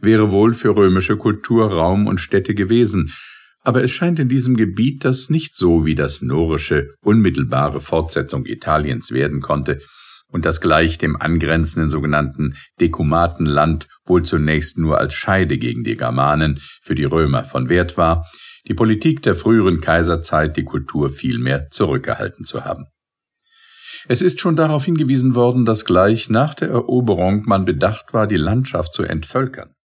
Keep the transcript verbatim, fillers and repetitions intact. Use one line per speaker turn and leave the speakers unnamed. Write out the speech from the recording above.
wäre wohl für römische Kultur Raum und Stätte gewesen, aber es scheint in diesem Gebiet, das nicht so wie das norische unmittelbare Fortsetzung Italiens werden konnte und das gleich dem angrenzenden sogenannten Dekumatenland wohl zunächst nur als Scheide gegen die Germanen für die Römer von Wert war, die Politik der früheren Kaiserzeit die Kultur vielmehr zurückgehalten zu haben. Es ist schon darauf hingewiesen worden, dass gleich nach der Eroberung man bedacht war, die Landschaft zu entvölkern.